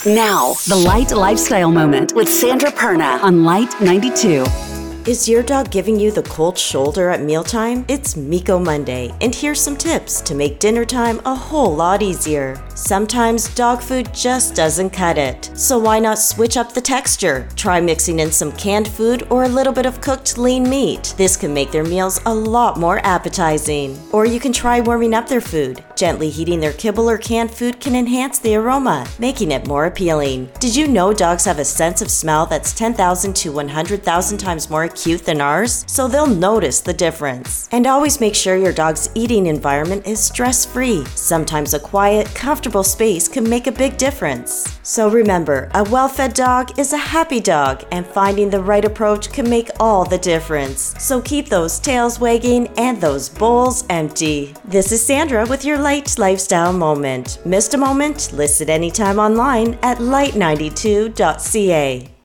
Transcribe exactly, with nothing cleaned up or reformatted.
Now, the Light Lifestyle Moment with Sandra Perna on Light ninety-two. Is your dog giving you the cold shoulder at mealtime? It's Miko Monday, and here's some tips to make dinner time a whole lot easier. Sometimes dog food just doesn't cut it, so why not switch up the texture? Try mixing in some canned food or a little bit of cooked lean meat. This can make their meals a lot more appetizing. Or you can try warming up their food. Gently heating their kibble or canned food can enhance the aroma, making it more appealing. Did you know dogs have a sense of smell that's ten thousand to one hundred thousand times more acute than ours? So they'll notice the difference. And always make sure your dog's eating environment is stress-free. Sometimes a quiet, comfortable space can make a big difference. So remember, a well-fed dog is a happy dog, and finding the right approach can make all the difference. So keep those tails wagging and those bowls empty. This is Sandra with your Light Lifestyle Moment. Missed a moment? Listen anytime online at light ninety-two dot c a.